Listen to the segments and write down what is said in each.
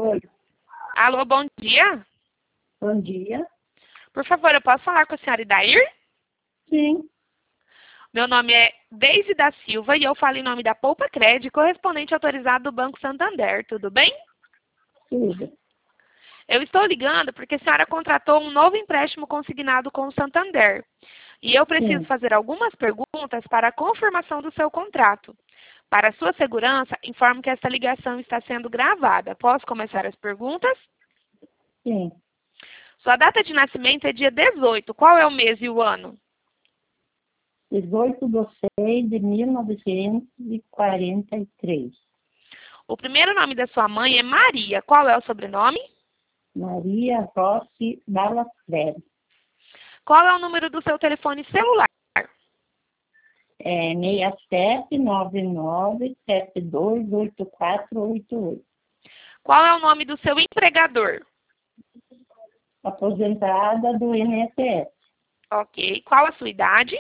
Oi, Alô, bom dia. bom dia. Por favor, eu posso falar com a senhora Idair? Sim, Meu nome é Deise da Silva e eu falo em nome da Poupa Cred, correspondente autorizado do Banco Santander. Tudo bem? tudo. Eu estou ligando porque a senhora contratou um novo empréstimo consignado com o Santander. E eu preciso Sim, fazer algumas perguntas para a confirmação do seu contrato. Para sua segurança, informo que esta ligação está sendo gravada. Posso começar as perguntas? sim. Sua data de nascimento é dia 18. Qual é o mês e o ano? 18 de 6 de 1943. O primeiro nome da sua mãe é Maria. Qual é o sobrenome? Maria Rossi Balafré. Qual é o número do seu telefone celular? É 6799728488. Qual é o nome do seu empregador? Aposentada do INSS. Ok. Qual a sua idade?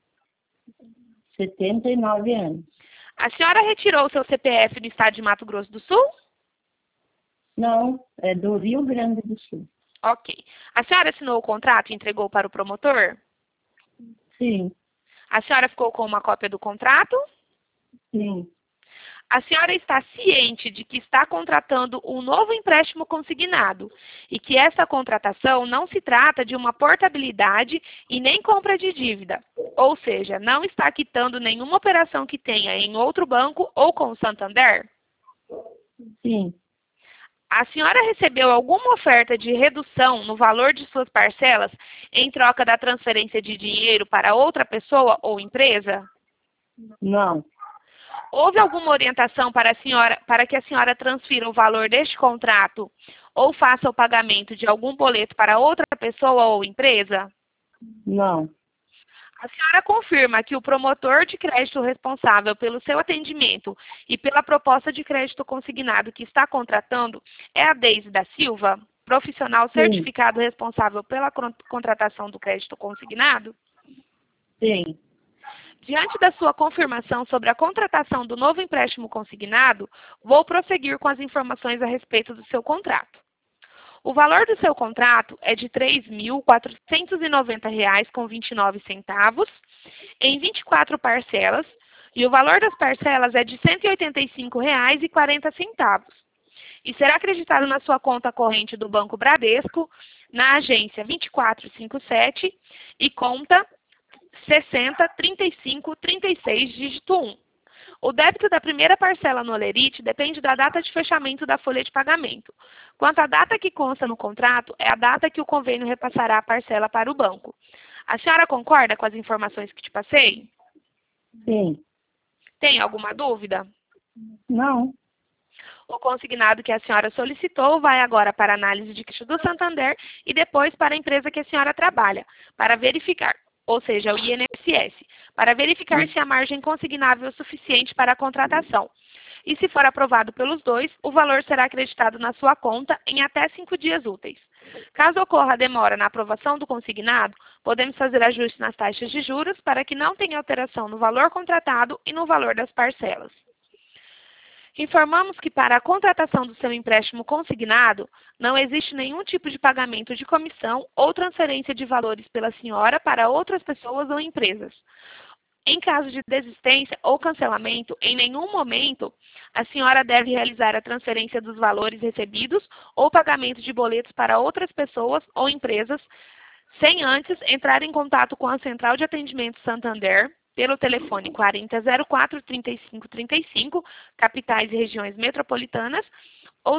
79 anos. A senhora retirou o seu CPF do estado de Mato Grosso do Sul? Não, é do Rio Grande do Sul. Ok. A senhora assinou o contrato e entregou para o promotor? Sim, A senhora ficou com uma cópia do contrato? sim. A senhora está ciente de que está contratando um novo empréstimo consignado e que essa contratação não se trata de uma portabilidade e nem compra de dívida, ou seja, não está quitando nenhuma operação que tenha em outro banco ou com o Santander? Sim, A senhora recebeu alguma oferta de redução no valor de suas parcelas em troca da transferência de dinheiro para outra pessoa ou empresa? não, Houve alguma orientação para a senhora, para que a senhora transfira o valor deste contrato ou faça o pagamento de algum boleto para outra pessoa ou empresa? não. A senhora confirma que o promotor de crédito responsável pelo seu atendimento e pela proposta de crédito consignado que está contratando é a Deise da Silva, profissional Sim, certificado responsável pela contratação do crédito consignado? sim, Diante da sua confirmação sobre a contratação do novo empréstimo consignado, vou prosseguir com as informações a respeito do seu contrato. O valor do seu contrato é de R$ 3.490,29 em 24 parcelas e o valor das parcelas é de R$ 185,40 e será acreditado na sua conta corrente do Banco Bradesco, na agência 2457 e conta 60 35 36, dígito 1. O débito da primeira parcela no Olerite depende da data de fechamento da folha de pagamento. Quanto à data que consta no contrato, é a data que o convênio repassará a parcela para o banco. A senhora concorda com as informações que te passei? sim. Tem alguma dúvida? Não, O consignado que a senhora solicitou vai agora para a análise de crédito do Santander e depois para a empresa que a senhora trabalha, para verificar, ou seja, o INSS, para verificar se a margem consignável é suficiente para a contratação. E se for aprovado pelos dois, o valor será acreditado na sua conta em até 5 dias úteis. Caso ocorra demora na aprovação do consignado, podemos fazer ajustes nas taxas de juros para que não tenha alteração no valor contratado e no valor das parcelas. Informamos que para a contratação do seu empréstimo consignado, não existe nenhum tipo de pagamento de comissão ou transferência de valores pela senhora para outras pessoas ou empresas. Em caso de desistência ou cancelamento, em nenhum momento a senhora deve realizar a transferência dos valores recebidos ou pagamento de boletos para outras pessoas ou empresas, sem antes entrar em contato com a Central de Atendimento Santander pelo telefone 4004-3535, capitais e regiões metropolitanas, ou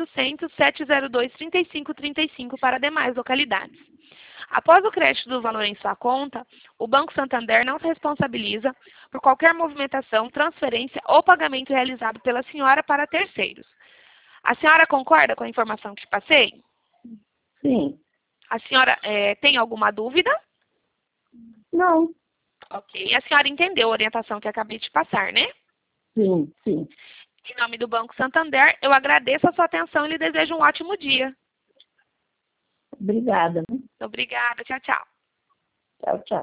0800-702-3535 para demais localidades. Após o crédito do valor em sua conta, o Banco Santander não se responsabiliza por qualquer movimentação, transferência ou pagamento realizado pela senhora para terceiros. A senhora concorda com a informação que te passei? sim. A senhora tem alguma dúvida? Não, Ok. A senhora entendeu a orientação que acabei de passar, né? sim, sim. Em nome do Banco Santander, eu agradeço a sua atenção e lhe desejo um ótimo dia. Obrigada. Obrigada. Tchau, tchau. Tchau, tchau.